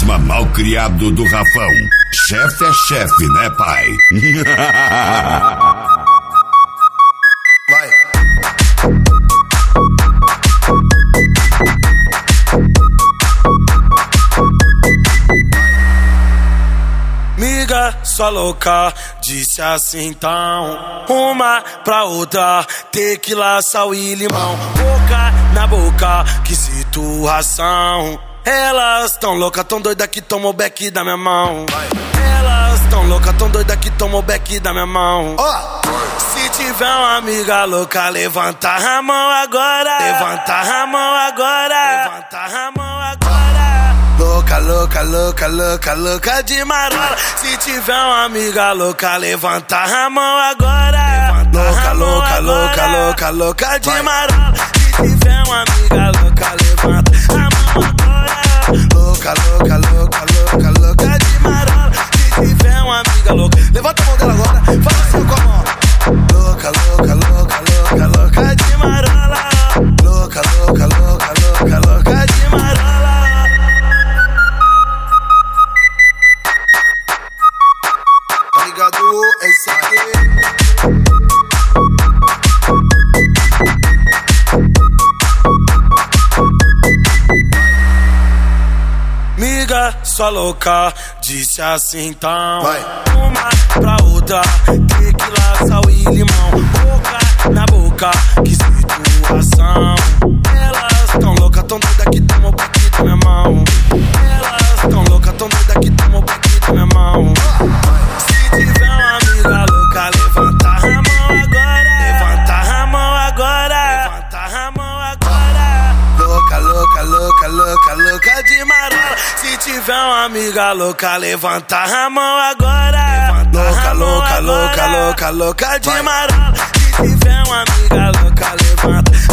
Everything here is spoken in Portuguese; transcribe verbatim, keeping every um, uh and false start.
fantasma malcriado do Rafão. Chefe é chefe, né, pai? Vai. Miga, sua louca, disse assim então. Uma pra outra, tequila, sal e limão. Boca na boca, que situação. Elas tão louca, tão doida que tomou o beck da minha mão. Elas tão louca, tão doida que tomou o beck da minha mão. Oh. Se tiver uma amiga louca, levanta a mão agora. Levanta a mão agora. Levanta a mão agora. Louca, louca, louca, louca, louca de marola. Se tiver uma amiga louca, levanta a mão agora. Louca, louca, louca, louca, louca de marola. Se tiver uma amiga louca, levanta a mão agora. Louca, louca, louca, louca, louca de marola. Se tiver uma amiga louca, levanta a mão dela agora. Fala assim com a mão. Louca, louca, louca, louca, louca de marola. Louca, louca, louca, louca, louca de marola. Esse aqui. Miga, sua louca, disse assim então. Vai. Uma pra outra, tequila, sal e limão. Boca na boca, que situação. Elas tão louca, tão doida que tomam o beck da minha mão. Elas tão louca, tão doida que tomam o beck da minha mão. Se tiver uma amiga louca, levanta a mão agora. Levanta a mão agora. Levanta a mão agora. Louca, louca, louca, louca, louca de marola. Se tiver uma amiga louca, levanta a mão agora. Louca, louca, louca, louca, louca de marola. Se tiver uma amiga louca, levanta